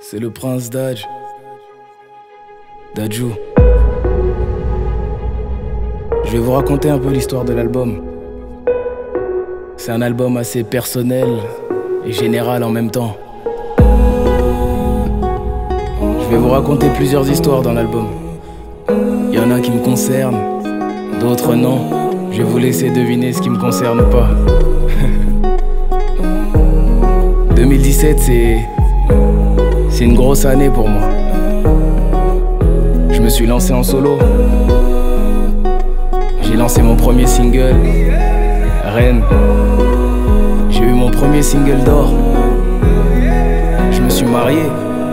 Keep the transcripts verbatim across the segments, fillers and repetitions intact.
C'est le prince Daj. Dadju. Je vais vous raconter un peu l'histoire de l'album. C'est un album assez personnel et général en même temps. Je vais vous raconter plusieurs histoires dans l'album. Il y en a qui me concernent, d'autres non. Je vais vous laisser deviner ce qui me concerne pas. deux mille dix-sept, c'est... C'est une grosse année pour moi. Je me suis lancé en solo. J'ai lancé mon premier single, Reine. J'ai eu mon premier single d'or. Je me suis marié.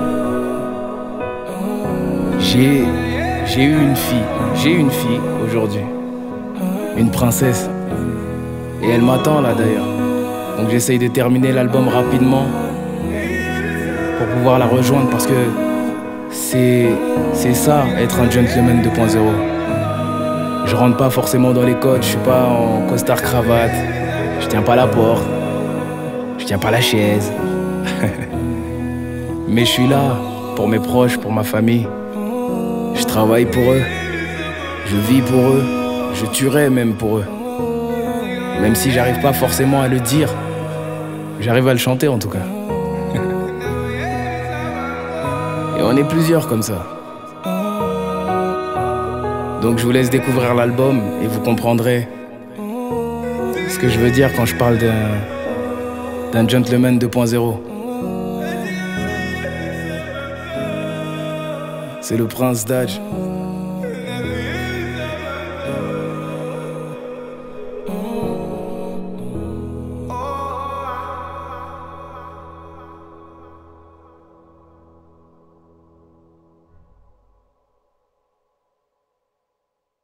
J'ai... J'ai eu une fille. J'ai une fille aujourd'hui. Une princesse. Et elle m'attend là d'ailleurs. Donc j'essaye de terminer l'album rapidement pour pouvoir la rejoindre, parce que c'est c'est ça, être un gentleman deux point zéro. Je rentre pas forcément dans les codes, je suis pas en costard cravate, je tiens pas la porte, je tiens pas la chaise. Mais je suis là pour mes proches, pour ma famille. Je travaille pour eux, je vis pour eux, je tuerai même pour eux. Même si j'arrive pas forcément à le dire, j'arrive à le chanter en tout cas. Et on est plusieurs comme ça. Donc je vous laisse découvrir l'album et vous comprendrez ce que je veux dire quand je parle d'un d'un gentleman deux point zéro. C'est le prince Daj.